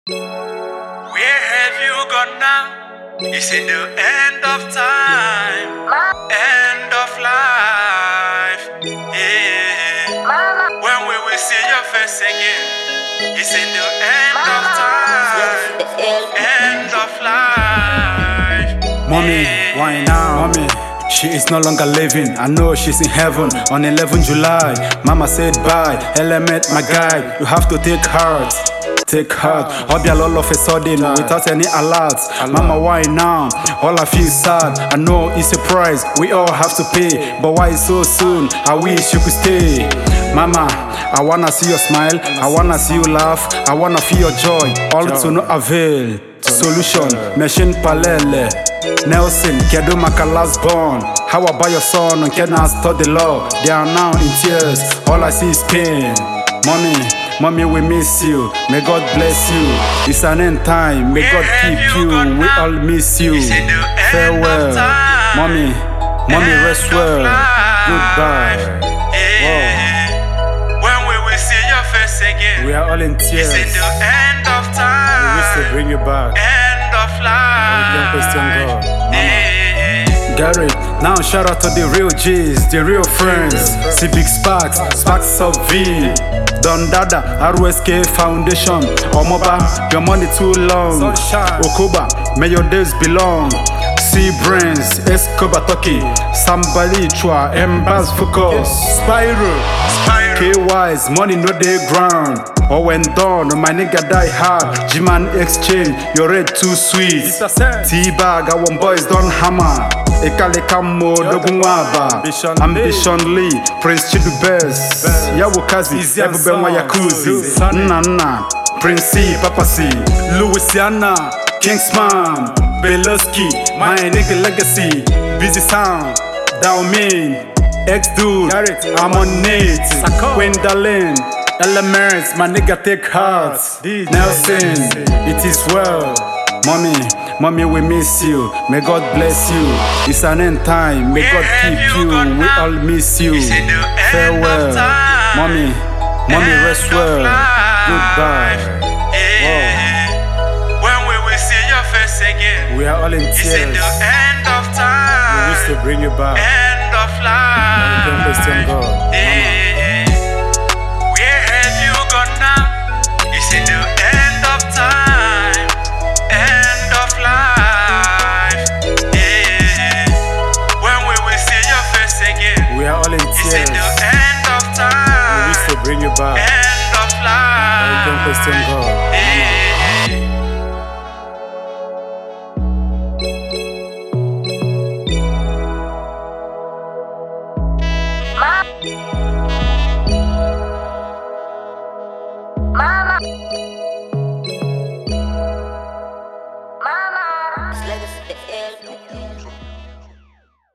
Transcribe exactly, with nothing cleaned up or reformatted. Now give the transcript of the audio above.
Where have you gone now? It's in the end of time, end of life. Yeah. When we will see your face again, it's in the end of time, end of life. Mommy, why now? Mommy, she is no longer living. I know she's in heaven on eleventh July. Mama said bye, element my guy. You have to take heart. Take heart, Obial all of a sudden without any alert. Mama, why now? All I feel sad. I know it's a price we all have to pay, but why so soon? I wish you could stay. Mama, I wanna see your smile, I wanna see you laugh, I wanna feel your joy. All to no avail. Solution, machine palele. Nelson, Kedomaka last born. How about your son? And can I start the law? They are now in tears. All I see is pain. Mommy. Mommy, we miss you. May God bless you. It's an end time. May God keep you. We all miss you. Farewell. Mommy, mommy, rest well. Goodbye. When we will see your face again, we are all in tears. It's in the end of time. We wish to bring you back. End of life. We can question God. Mama. Garrett, now shout out to the real G's, the real friends. See Big Sparks, Sparks of V. Don Dada, R S K Foundation. Omoba, your money too long. Okoba, may your days belong. C Brains, Escobar Toki, Somebody Chua, Embas Focus, Spiral, K Wise, money no day ground. Or when done, my nigga die hard. G-Man exchange, your red too sweet. T-Bag, our boys don't hammer. Ekale Kamo, Dogunwaba, Ambition Lee, Prince Chidu Best, Yawukazi, Ebubema Yakuzi, Nana, Prince C, Papa C, Louisiana, Kingsman, Beloski, my nigga legacy, Busy Sound, Daomin, X-Dude, I'm on it, Gwendolyn, Elements, my nigga take heart, Nelson, it is well, mommy. Mommy, we miss you. May God bless you. It's an end time. May God keep you. We all miss you. Farewell. Mommy, mommy, rest well. Goodbye. When we will see your face again, we are all in tears. It's in the end of time. We wish to bring you back. End of life. We can question God.